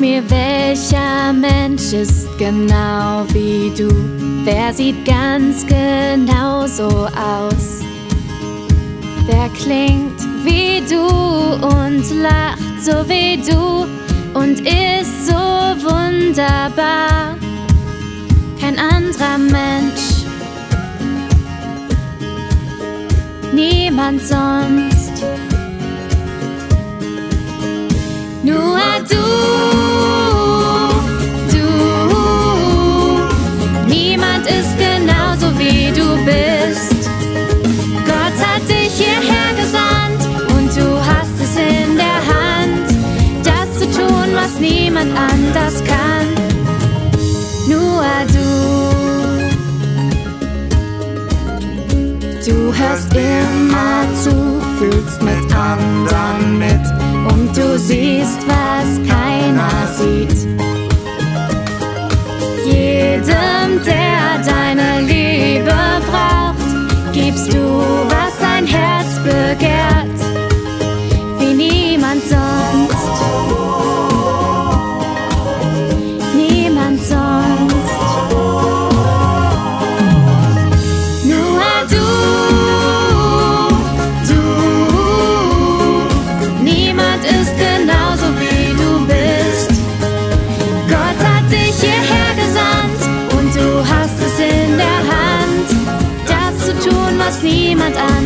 mir, welcher Mensch ist genau wie du? Wer sieht ganz genau so aus? Wer klingt wie du und lacht so wie du und ist so wunderbar? Kein anderer Mensch, niemand sonst. Nur du, niemand ist genauso wie du bist. Gott hat dich hierher gesandt und du hast es in der Hand, das zu tun, was niemand anders kann. Nur du hörst immer zu, fühlst mit anderen mit und du siehst, was keiner sieht. Jedem, der deine Liebe braucht, gibst du, was sein Herz begehrt, wie niemand sonst. Niemand sonst. Nur du. Niemand ist genauso wie du bist. Gott hat dich hierher gesandt und du hast es in der Hand, das zu tun, was niemand anderes